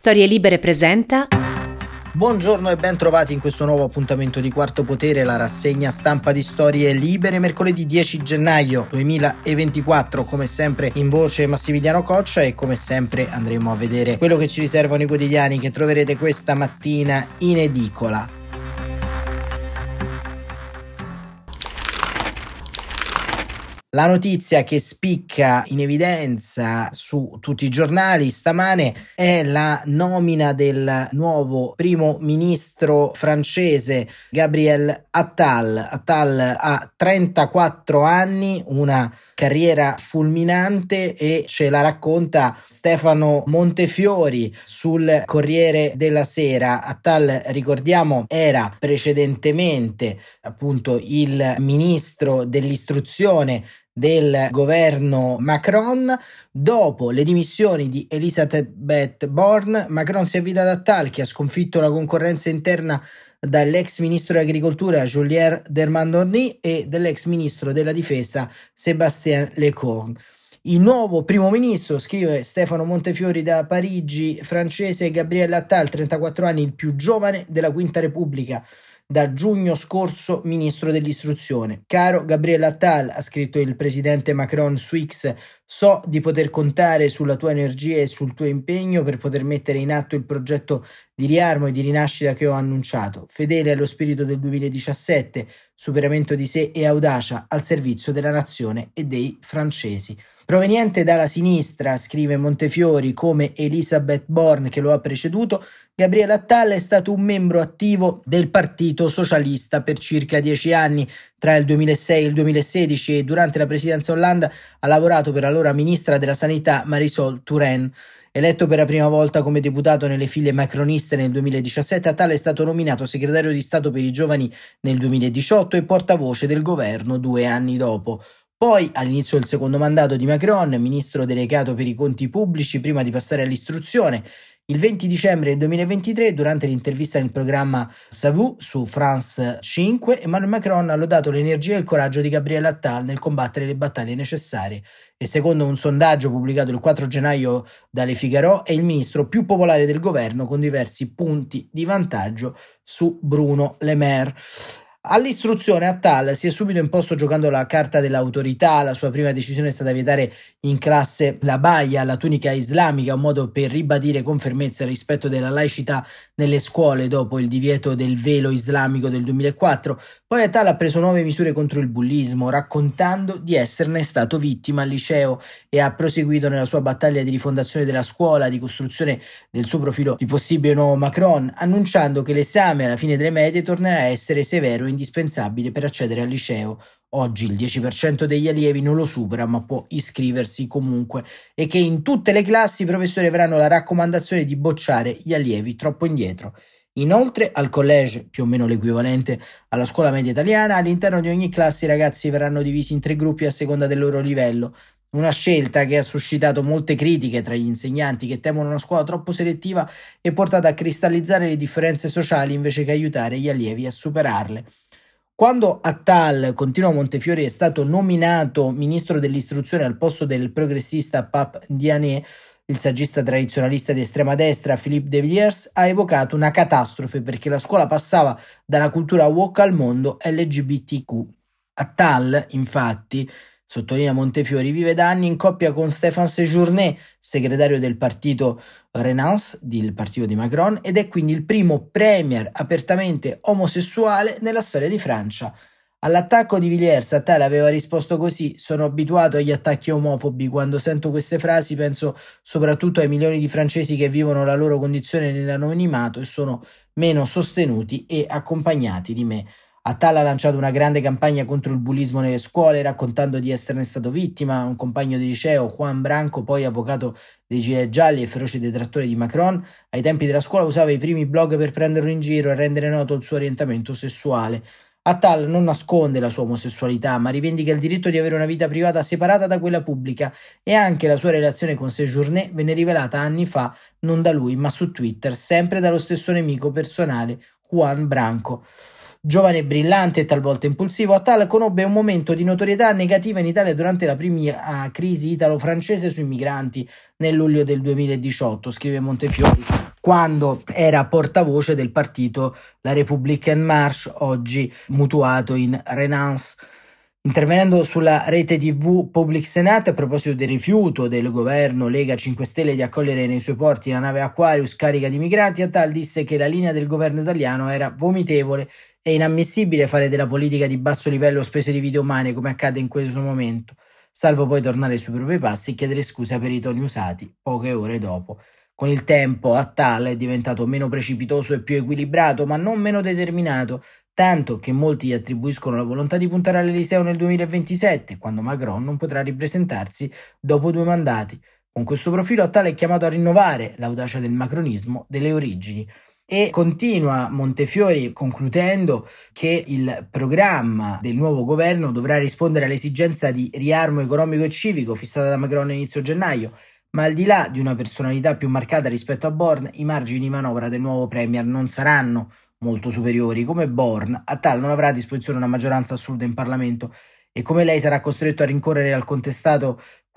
Storie Libere presenta. Buongiorno e ben trovati in questo nuovo appuntamento di Quarto Potere, la rassegna stampa di Storie Libere, mercoledì 10 gennaio 2024. Come sempre in voce Massimiliano Coccia e come sempre andremo a vedere quello che ci riservano i quotidiani che troverete questa mattina in edicola. La notizia che spicca in evidenza su tutti i giornali stamane è la nomina del nuovo primo ministro francese Gabriel Attal. Attal ha 34 anni, una carriera fulminante e ce la racconta Stefano Montefiori sul Corriere della Sera. Attal, ricordiamo, era precedentemente appunto il ministro dell'istruzione del governo Macron. Dopo le dimissioni di Elisabeth Borne, Macron si affida ad Attal, che ha sconfitto la concorrenza interna dall'ex ministro dell'agricoltura Julien Denormandie e dell'ex ministro della difesa Sébastien Lecornu. Il nuovo primo ministro, scrive Stefano Montefiori da Parigi, francese, Gabriel Attal, 34 anni, il più giovane della Quinta Repubblica, da giugno scorso ministro dell'istruzione. Caro Gabriel Attal, ha scritto il presidente Macron su X, so di poter contare sulla tua energia e sul tuo impegno per poter mettere in atto il progetto di riarmo e di rinascita che ho annunciato, fedele allo spirito del 2017, superamento di sé e audacia al servizio della nazione e dei francesi. Proveniente dalla sinistra, scrive Montefiori, come Elisabeth Borne che lo ha preceduto, Gabriel Attal è stato un membro attivo del Partito Socialista per circa 10 anni. Tra il 2006 e il 2016 e durante la presidenza Hollande ha lavorato per l'allora ministra della Sanità Marisol Touraine. Eletto per la prima volta come deputato nelle file macroniste nel 2017, Attal è stato nominato segretario di Stato per i giovani nel 2018 e portavoce del governo 2 anni dopo. Poi, all'inizio del secondo mandato di Macron, ministro delegato per i conti pubblici prima di passare all'istruzione, il 20 dicembre del 2023, durante l'intervista nel programma Savù su France 5, Emmanuel Macron ha lodato l'energia e il coraggio di Gabriel Attal nel combattere le battaglie necessarie e, secondo un sondaggio pubblicato il 4 gennaio da Le Figaro, è il ministro più popolare del governo con diversi punti di vantaggio su Bruno Le Maire. All'istruzione Attal si è subito imposto giocando la carta dell'autorità. La sua prima decisione è stata vietare in classe la baia, la tunica islamica, un modo per ribadire con fermezza il rispetto della laicità nelle scuole dopo il divieto del velo islamico del 2004. Poi Attal ha preso nuove misure contro il bullismo, raccontando di esserne stato vittima al liceo, e ha proseguito nella sua battaglia di rifondazione della scuola, di costruzione del suo profilo di possibile nuovo Macron, annunciando che l'esame alla fine delle medie tornerà a essere severo e indispensabile per accedere al liceo. Oggi il 10% degli allievi non lo supera, ma può iscriversi comunque, e che in tutte le classi i professori avranno la raccomandazione di bocciare gli allievi troppo indietro. Inoltre, al college, più o meno l'equivalente alla scuola media italiana, all'interno di ogni classe i ragazzi verranno divisi in 3 gruppi a seconda del loro livello. Una scelta che ha suscitato molte critiche tra gli insegnanti che temono una scuola troppo selettiva e portata a cristallizzare le differenze sociali invece che aiutare gli allievi a superarle. Quando Attal, continua Montefiori, è stato nominato ministro dell'istruzione al posto del progressista Pape Diané, il saggista tradizionalista di estrema destra Philippe de Villiers ha evocato una catastrofe perché la scuola passava dalla cultura woke al mondo LGBTQ. Attal, infatti, sottolinea Montefiori, vive da anni in coppia con Stéphane Séjourné, segretario del partito Renaissance, il partito di Macron, ed è quindi il primo premier apertamente omosessuale nella storia di Francia. All'attacco di Villiers, Attal aveva risposto così: sono abituato agli attacchi omofobi, quando sento queste frasi penso soprattutto ai milioni di francesi che vivono la loro condizione nell'anonimato e sono meno sostenuti e accompagnati di me. Attal ha lanciato una grande campagna contro il bullismo nelle scuole, raccontando di esserne stato vittima. Un compagno di liceo, Juan Branco, poi avvocato dei gilet gialli e feroce detrattore di Macron, ai tempi della scuola usava i primi blog per prenderlo in giro e rendere noto il suo orientamento sessuale. Attal non nasconde la sua omosessualità, ma rivendica il diritto di avere una vita privata separata da quella pubblica, e anche la sua relazione con Séjourné venne rivelata anni fa non da lui ma su Twitter, sempre dallo stesso nemico personale, Juan Branco. Giovane e brillante e talvolta impulsivo, Attal conobbe un momento di notorietà negativa in Italia durante la prima crisi italo-francese sui migranti nel luglio del 2018, scrive Montefiori, quando era portavoce del partito La République En Marche, oggi mutuato in Renance. Intervenendo sulla rete TV Public Senate a proposito del rifiuto del governo Lega 5 Stelle di accogliere nei suoi porti la nave Aquarius carica di migranti, Attal disse che la linea del governo italiano era vomitevole e inammissibile fare della politica di basso livello a spese di vite umane come accade in questo momento, salvo poi tornare sui propri passi e chiedere scusa per i toni usati poche ore dopo. Con il tempo Attal è diventato meno precipitoso e più equilibrato, ma non meno determinato, tanto che molti gli attribuiscono la volontà di puntare all'Eliseo nel 2027, quando Macron non potrà ripresentarsi dopo 2 mandati. Con questo profilo Attal è chiamato a rinnovare l'audacia del macronismo delle origini. E continua Montefiori concludendo che il programma del nuovo governo dovrà rispondere all'esigenza di riarmo economico e civico fissata da Macron a inizio gennaio, ma al di là di una personalità più marcata rispetto a Born, i margini di manovra del nuovo premier non saranno molto superiori. Come Born, Attal non avrà a disposizione una maggioranza assoluta in Parlamento e come lei sarà costretto a rincorrere al contestato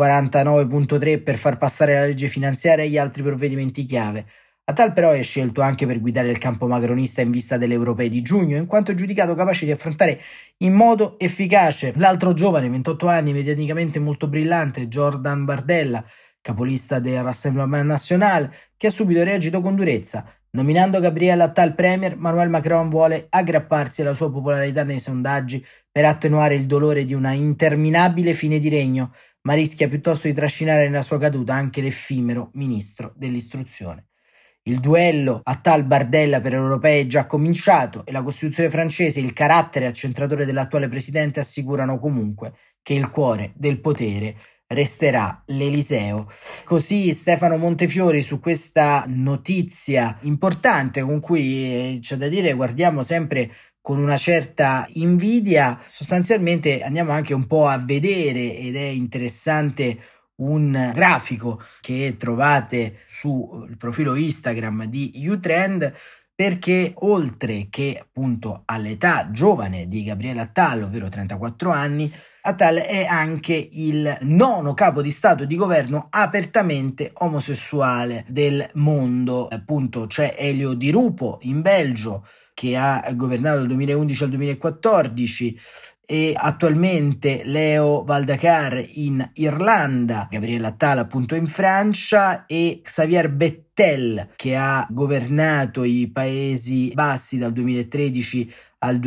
49.3 per far passare la legge finanziaria e gli altri provvedimenti chiave. Attal però è scelto anche per guidare il campo macronista in vista delle europee di giugno, in quanto è giudicato capace di affrontare in modo efficace l'altro giovane, 28 anni, mediaticamente molto brillante, Jordan Bardella, capolista del Rassemblement National, che ha subito reagito con durezza. Nominando Gabriel Attal premier, Emmanuel Macron vuole aggrapparsi alla sua popolarità nei sondaggi per attenuare il dolore di una interminabile fine di regno, ma rischia piuttosto di trascinare nella sua caduta anche l'effimero ministro dell'istruzione. Il duello Attal-Bardella per europei è già cominciato e la Costituzione francese e il carattere accentratore dell'attuale presidente assicurano comunque che il cuore del potere resterà l'Eliseo. Così Stefano Montefiori su questa notizia importante con cui c'è da dire guardiamo sempre con una certa invidia. Sostanzialmente andiamo anche un po' a vedere, ed è interessante, un grafico che trovate sul profilo Instagram di Utrend, perché oltre che appunto all'età giovane di Gabriele Attal, ovvero 34 anni, Attal è anche il 9° capo di Stato di governo apertamente omosessuale del mondo. Appunto c'è Elio Di Rupo in Belgio, che ha governato dal 2011 al 2014, e attualmente Leo Varadkar in Irlanda, Gabriele Attal appunto in Francia e Xavier Bettel che ha governato i Paesi Bassi dal 2013 al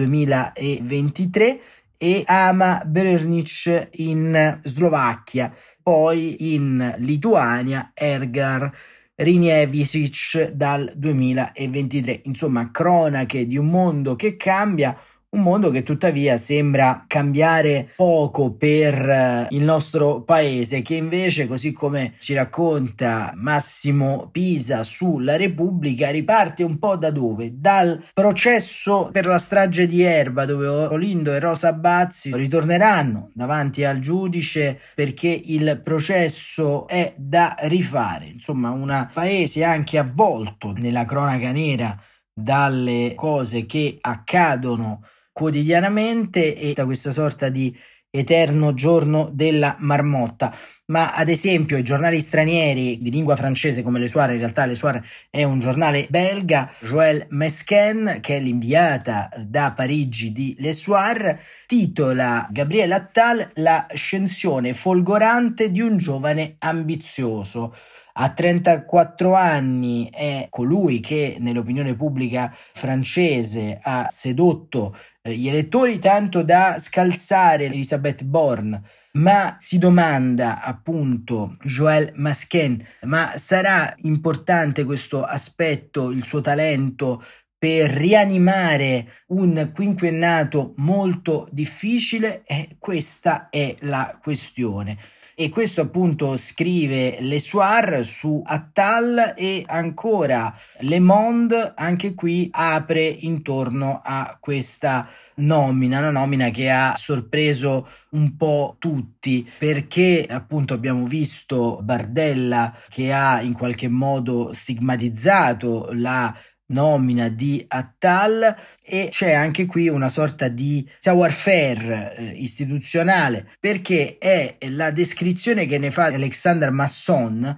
2023 e Ama Brnić in Slovacchia, poi in Lituania Edgar Rinievičić dal 2023. Insomma, cronache di un mondo che cambia, un mondo che tuttavia sembra cambiare poco per il nostro paese, che invece, così come ci racconta Massimo Pisa sulla Repubblica, riparte un po' da dove? Dal processo per la strage di Erba, dove Olindo e Rosa Bazzi ritorneranno davanti al giudice perché il processo è da rifare. Insomma, un paese anche avvolto nella cronaca nera dalle cose che accadono quotidianamente e da questa sorta di eterno giorno della marmotta. Ma ad esempio i giornali stranieri di lingua francese come Le Soir, in realtà Le Soir è un giornale belga, Joëlle Mesquen, che è l'inviata da Parigi di Le Soir, titola Gabriele Attal l'ascensione folgorante di un giovane ambizioso. A 34 anni è colui che nell'opinione pubblica francese ha sedotto gli elettori tanto da scalzare Elisabeth Borne. Ma si domanda appunto Joëlle Mesquen, ma sarà importante questo aspetto, il suo talento, per rianimare un quinquennato molto difficile? Questa è la questione. E questo appunto scrive Le Soir su Attal, e ancora Le Monde anche qui apre intorno a questa nomina, una nomina che ha sorpreso un po' tutti, perché appunto abbiamo visto Bardella che ha in qualche modo stigmatizzato la nomina di Attal, e c'è anche qui una sorta di savoir-faire istituzionale, perché è la descrizione che ne fa Alexandre Masson,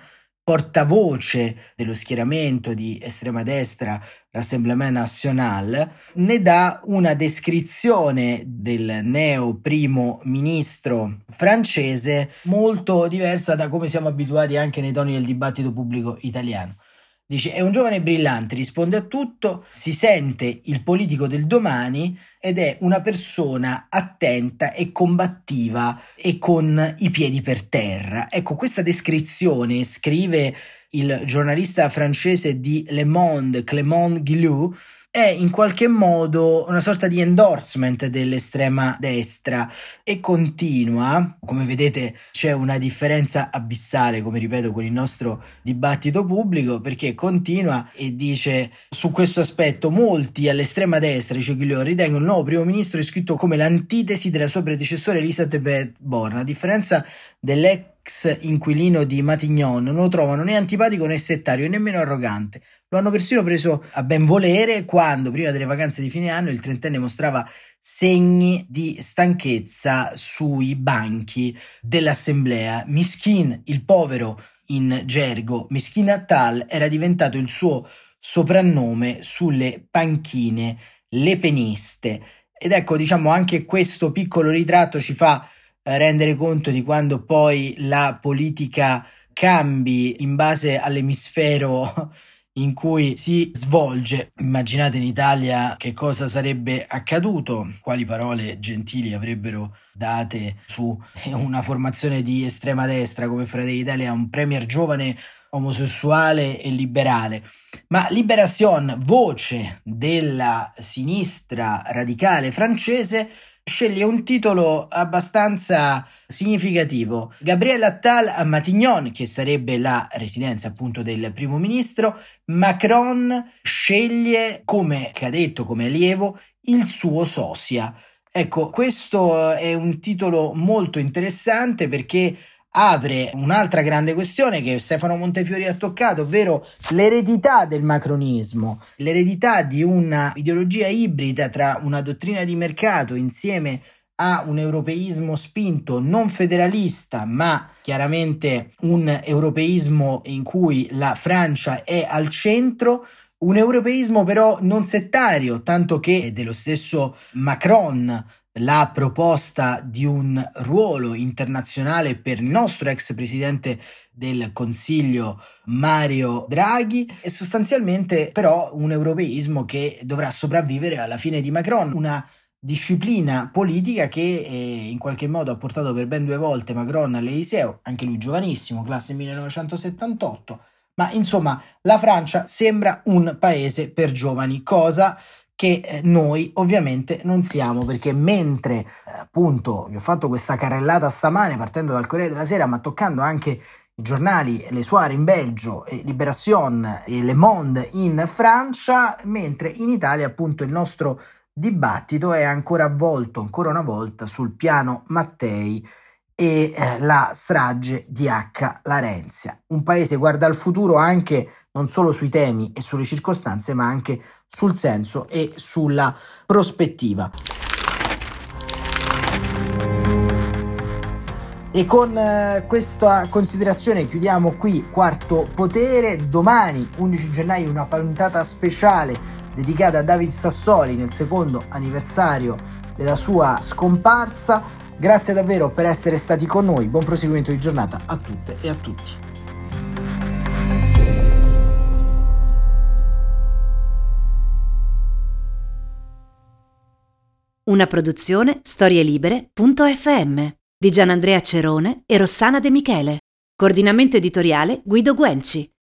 portavoce dello schieramento di estrema destra Rassemblement National, ne dà una descrizione del neo primo ministro francese molto diversa da come siamo abituati anche nei toni del dibattito pubblico italiano. Dice: è un giovane brillante, risponde a tutto, si sente il politico del domani ed è una persona attenta e combattiva e con i piedi per terra. Ecco, questa descrizione, scrive il giornalista francese di Le Monde, Clément Guillou, è in qualche modo una sorta di endorsement dell'estrema destra, e continua, come vedete c'è una differenza abissale, come ripeto, con il nostro dibattito pubblico, perché continua e dice su questo aspetto: molti all'estrema destra, dice Guillaume, ritengono il nuovo primo ministro iscritto come l'antitesi della sua predecessore Elisabeth Borne, a differenza dell'ex inquilino di Matignon, non lo trovano né antipatico né settario e nemmeno arrogante. Lo hanno persino preso a ben volere quando, prima delle vacanze di fine anno, il trentenne mostrava segni di stanchezza sui banchi dell'assemblea. Miskin, il povero in gergo, Miskin Attal, era diventato il suo soprannome sulle panchine lepeniste. Ed ecco, diciamo, anche questo piccolo ritratto ci fa rendere conto di quando poi la politica cambi in base all'emisfero in cui si svolge. Immaginate in Italia che cosa sarebbe accaduto, quali parole gentili avrebbero date su una formazione di estrema destra come Fratelli d'Italia, un premier giovane omosessuale e liberale. Ma Libération, voce della sinistra radicale francese, sceglie un titolo abbastanza significativo: Gabriel Attal a Matignon, che sarebbe la residenza appunto del primo ministro. Macron sceglie come cadetto, come allievo, il suo sosia. Ecco, questo è un titolo molto interessante perché apre un'altra grande questione che Stefano Montefiori ha toccato, ovvero l'eredità del macronismo, l'eredità di una ideologia ibrida tra una dottrina di mercato insieme a un europeismo spinto, non federalista, ma chiaramente un europeismo in cui la Francia è al centro, un europeismo però non settario, tanto che è dello stesso Macron la proposta di un ruolo internazionale per il nostro ex presidente del Consiglio Mario Draghi, e sostanzialmente però un europeismo che dovrà sopravvivere alla fine di Macron, una disciplina politica che in qualche modo ha portato per ben 2 volte Macron all'Eliseo, anche lui giovanissimo, classe 1978, ma insomma la Francia sembra un paese per giovani, cosa che noi ovviamente non siamo, perché mentre appunto vi ho fatto questa carrellata stamane partendo dal Corriere della Sera, ma toccando anche i giornali Le Soir in Belgio, Libération e Le Monde in Francia, mentre in Italia appunto il nostro dibattito è ancora avvolto, ancora una volta, sul piano Mattei e la strage di H. Larenzia. Un paese guarda al futuro anche non solo sui temi e sulle circostanze, ma anche sul senso e sulla prospettiva. E con questa considerazione chiudiamo qui Quarto Potere. Domani 11 gennaio una puntata speciale dedicata a David Sassoli nel secondo anniversario della sua scomparsa. Grazie davvero per essere stati con noi, buon proseguimento di giornata a tutte e a tutti. Una produzione storielibere.fm di Gianandrea Cerone e Rossana De Michele. Coordinamento editoriale Guido Guenci.